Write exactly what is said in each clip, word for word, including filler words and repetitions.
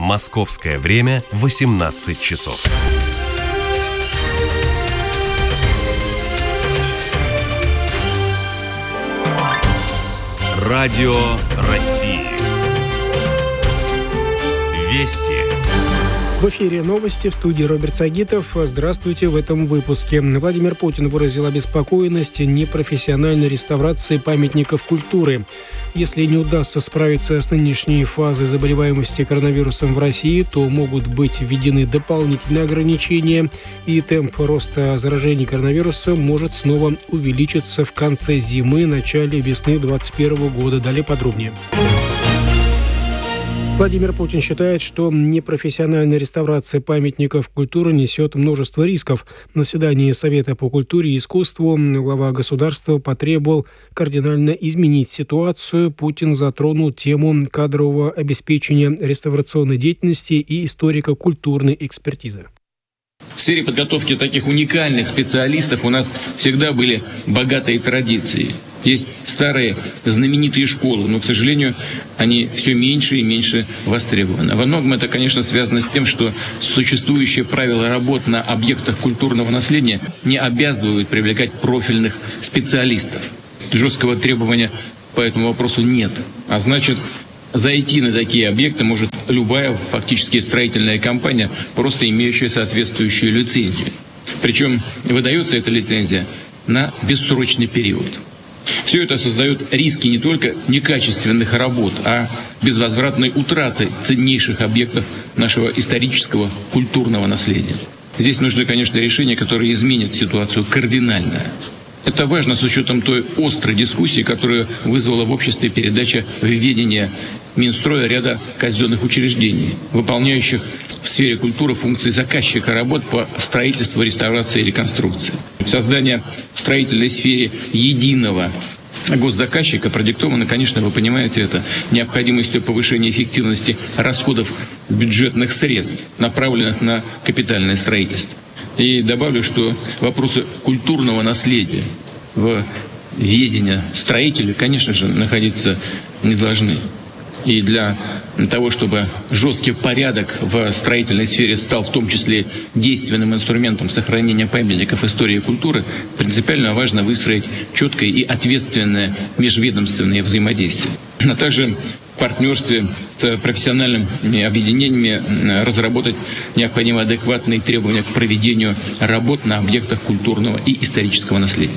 Московское время восемнадцать часов. Радио России. Вести. В эфире новости, в студии Роберт Сагитов. Здравствуйте в этом выпуске. Владимир Путин выразил обеспокоенность непрофессиональной реставрации памятников культуры. Если не удастся справиться с нынешней фазой заболеваемости коронавирусом в России, то могут быть введены дополнительные ограничения, и темп роста заражений коронавирусом может снова увеличиться в конце зимы, начале весны две тысячи двадцать первого года. Далее подробнее. Владимир Путин считает, что непрофессиональная реставрация памятников культуры несет множество рисков. На заседании Совета по культуре и искусству глава государства потребовал кардинально изменить ситуацию. Путин затронул тему кадрового обеспечения реставрационной деятельности и историко-культурной экспертизы. В сфере подготовки таких уникальных специалистов у нас всегда были богатые традиции. Есть старые знаменитые школы, но, к сожалению, они все меньше и меньше востребованы. Во многом это, конечно, связано с тем, что существующие правила работ на объектах культурного наследия не обязывают привлекать профильных специалистов. Жесткого требования по этому вопросу нет. А значит, зайти на такие объекты может любая фактически строительная компания, просто имеющая соответствующую лицензию. Причем выдается эта лицензия на бессрочный период. Все это создает риски не только некачественных работ, а безвозвратной утраты ценнейших объектов нашего исторического культурного наследия. Здесь нужны, конечно, решения, которые изменят ситуацию кардинально. Это важно с учетом той острой дискуссии, которую вызвала в обществе передача в ведение Минстроя ряда казенных учреждений, выполняющих в сфере культуры функции заказчика работ по строительству, реставрации и реконструкции. Создание в строительной сфере единого госзаказчика продиктовано, конечно, вы понимаете это, необходимостью повышения эффективности расходов бюджетных средств, направленных на капитальное строительство. И добавлю, что вопросы культурного наследия в ведении строителей, конечно же, находиться не должны. И для того, чтобы жесткий порядок в строительной сфере стал в том числе действенным инструментом сохранения памятников истории и культуры, принципиально важно выстроить четкое и ответственное межведомственное взаимодействие. А также в партнерстве с профессиональными объединениями разработать необходимые адекватные требования к проведению работ на объектах культурного и исторического наследия.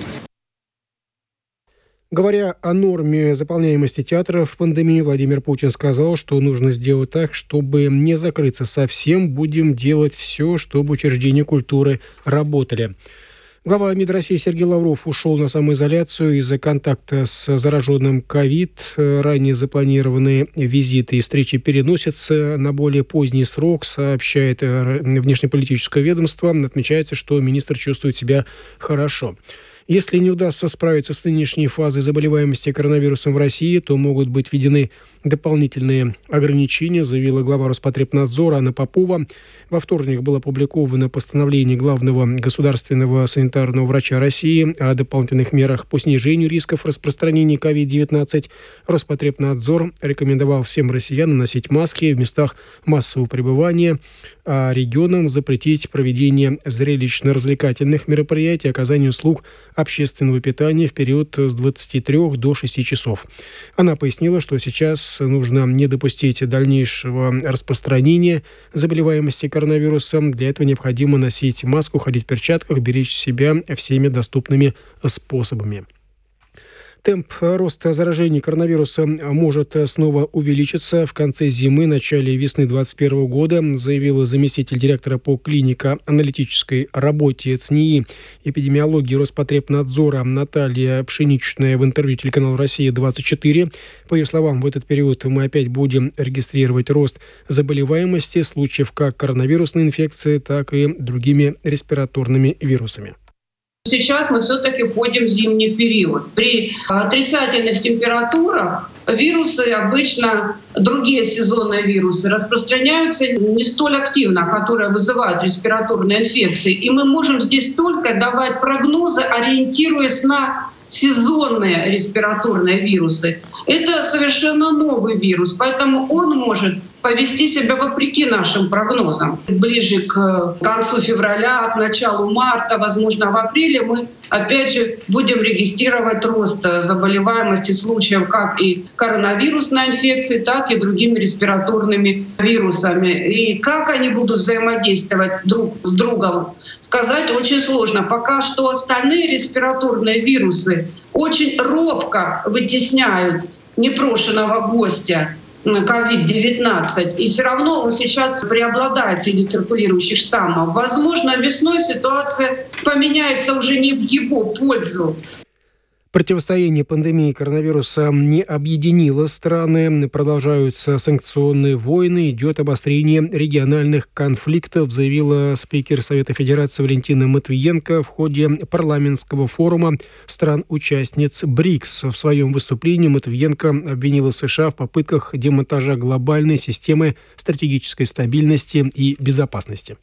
Говоря о норме заполняемости театров в пандемии, Владимир Путин сказал, что нужно сделать так, чтобы не закрыться совсем. Будем делать все, чтобы учреждения культуры работали. Глава МИД России Сергей Лавров ушел на самоизоляцию из-за контакта с зараженным ковид. Ранее запланированные визиты и встречи переносятся на более поздний срок, сообщает внешнеполитическое ведомство. Отмечается, что министр чувствует себя хорошо. Если не удастся справиться с нынешней фазой заболеваемости коронавирусом в России, то могут быть введены дополнительные ограничения, заявила глава Роспотребнадзора Анна Попова. Во вторник было опубликовано постановление главного государственного санитарного врача России о дополнительных мерах по снижению рисков распространения ковид девятнадцать. Роспотребнадзор рекомендовал всем россиянам носить маски в местах массового пребывания, а регионам запретить проведение зрелищно-развлекательных мероприятий, оказание услуг общественного питания в период с двадцати трёх до шести часов. Она пояснила, что сейчас нужно не допустить дальнейшего распространения заболеваемости коронавирусом. Для этого необходимо носить маску, ходить в перчатках, беречь себя всеми доступными способами. Темп роста заражений коронавирусом может снова увеличиться в конце зимы, начале весны две тысячи двадцать первого года, заявила заместитель директора по клинико-аналитической работе ЦНИИ эпидемиологии Роспотребнадзора Наталья Пшеничная в интервью телеканалу «Россия двадцать четыре». По ее словам, в этот период мы опять будем регистрировать рост заболеваемости случаев как коронавирусной инфекции, так и другими респираторными вирусами. Сейчас мы все-таки входим в зимний период. При отрицательных температурах вирусы обычно, другие сезонные вирусы, распространяются не столь активно, которые вызывают респираторные инфекции. И мы можем здесь только давать прогнозы, ориентируясь на сезонные респираторные вирусы. Это совершенно новый вирус, поэтому он может повести себя вопреки нашим прогнозам. Ближе к концу февраля, к началу марта, возможно, в апреле мы опять же будем регистрировать рост заболеваемости случаев как и коронавирусной инфекции, так и другими респираторными вирусами. И как они будут взаимодействовать друг с другом, сказать очень сложно. Пока что остальные респираторные вирусы очень робко вытесняют непрошенного гостя ковид девятнадцать, и все равно он сейчас преобладает среди циркулирующих штаммов. Возможно, весной ситуация поменяется уже не в его пользу. Противостояние пандемии коронавируса не объединило страны. Продолжаются санкционные войны, идет обострение региональных конфликтов, заявила спикер Совета Федерации Валентина Матвиенко в ходе парламентского форума стран-участниц БРИКС. В своем выступлении Матвиенко обвинила США в попытках демонтажа глобальной системы стратегической стабильности и безопасности.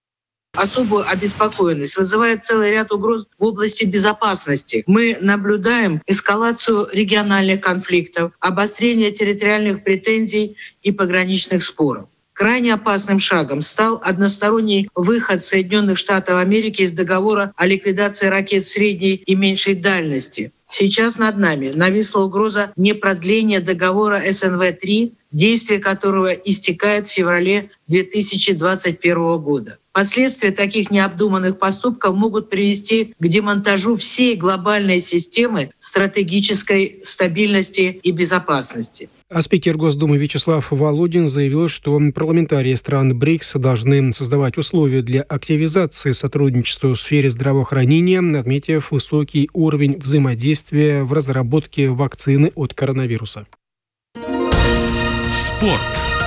Особую обеспокоенность вызывает целый ряд угроз в области безопасности. Мы наблюдаем эскалацию региональных конфликтов, обострение территориальных претензий и пограничных споров. Крайне опасным шагом стал односторонний выход Соединенных Штатов Америки из договора о ликвидации ракет средней и меньшей дальности. Сейчас над нами нависла угроза непродления договора эс эн вэ три, действие которого истекает в феврале две тысячи двадцать первого года. Последствия таких необдуманных поступков могут привести к демонтажу всей глобальной системы стратегической стабильности и безопасности. А спикер Госдумы Вячеслав Володин заявил, что парламентарии стран БРИКС должны создавать условия для активизации сотрудничества в сфере здравоохранения, отметив высокий уровень взаимодействия в разработке вакцины от коронавируса. Спорт.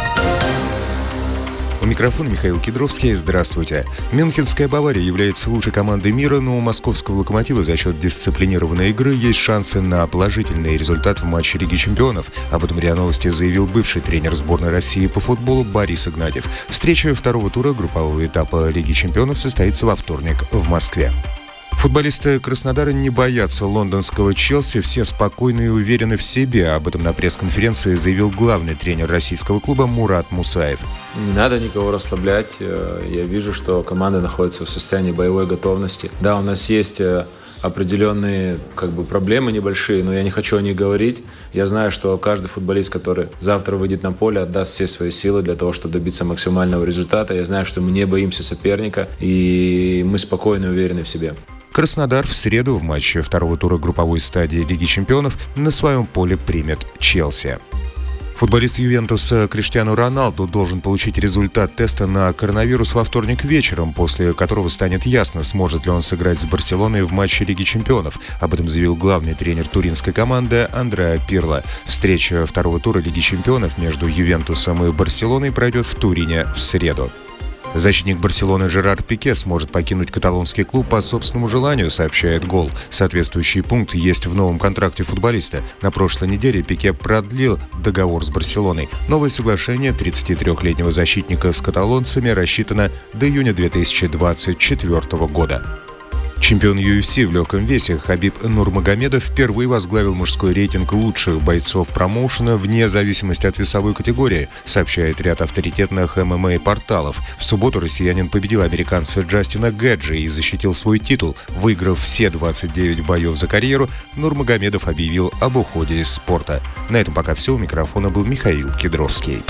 У микрофона Михаил Кедровский. Здравствуйте. Мюнхенская Бавария является лучшей командой мира, но у московского «Локомотива» за счет дисциплинированной игры есть шансы на положительный результат в матче Лиги чемпионов. Об этом РИА Новости заявил бывший тренер сборной России по футболу Борис Игнатьев. Встреча второго тура группового этапа Лиги чемпионов состоится во вторник в Москве. Футболисты Краснодара не боятся лондонского «Челси», все спокойны и уверены в себе. Об этом на пресс-конференции заявил главный тренер российского клуба Мурат Мусаев. Не надо никого расслаблять. Я вижу, что команда находится в состоянии боевой готовности. Да, у нас есть определенные как бы, проблемы небольшие, но я не хочу о них говорить. Я знаю, что каждый футболист, который завтра выйдет на поле, отдаст все свои силы для того, чтобы добиться максимального результата. Я знаю, что мы не боимся соперника, и мы спокойны и уверены в себе. Краснодар в среду в матче второго тура групповой стадии Лиги чемпионов на своем поле примет «Челси». Футболист Ювентуса Криштиану Роналду должен получить результат теста на коронавирус во вторник вечером, после которого станет ясно, сможет ли он сыграть с Барселоной в матче Лиги чемпионов. Об этом заявил главный тренер туринской команды Андреа Пирло. Встреча второго тура Лиги чемпионов между Ювентусом и Барселоной пройдет в Турине в среду. Защитник Барселоны Жерар Пике сможет покинуть каталонский клуб по собственному желанию, сообщает «Гол». Соответствующий пункт есть в новом контракте футболиста. На прошлой неделе Пике продлил договор с Барселоной. Новое соглашение тридцатитрёхлетнего защитника с каталонцами рассчитано до июня две тысячи двадцать четвёртого года. Чемпион ю эф си в легком весе Хабиб Нурмагомедов впервые возглавил мужской рейтинг лучших бойцов промоушена вне зависимости от весовой категории, сообщает ряд авторитетных эм эм а-порталов. В субботу россиянин победил американца Джастина Гэджи и защитил свой титул. Выиграв все двадцать девять боев за карьеру, Нурмагомедов объявил об уходе из спорта. На этом пока все. У микрофона был Михаил Кедровский.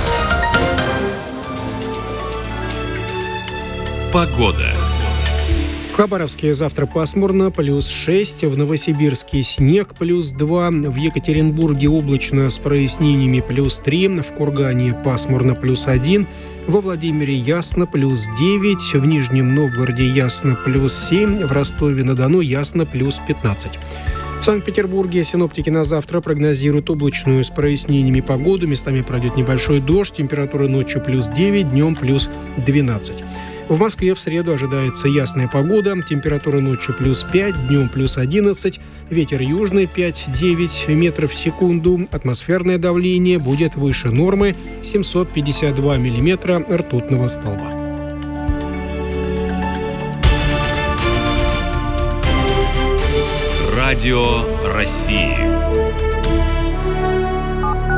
Погода. В Хабаровске завтра пасмурно, плюс шесть, в Новосибирске снег, плюс два, в Екатеринбурге облачно с прояснениями, плюс три, в Кургане пасмурно, плюс один, во Владимире ясно, плюс девять, в Нижнем Новгороде ясно, плюс семь, в Ростове-на-Дону ясно, плюс пятнадцать. В Санкт-Петербурге синоптики на завтра прогнозируют облачную с прояснениями погоду, местами пройдет небольшой дождь, температура ночью плюс девять, днем плюс двенадцать. В Москве в среду ожидается ясная погода, температура ночью плюс пять, днем плюс одиннадцать, ветер южный пять-девять метров в секунду, атмосферное давление будет выше нормы семьсот пятьдесят два миллиметра ртутного столба. Радио России.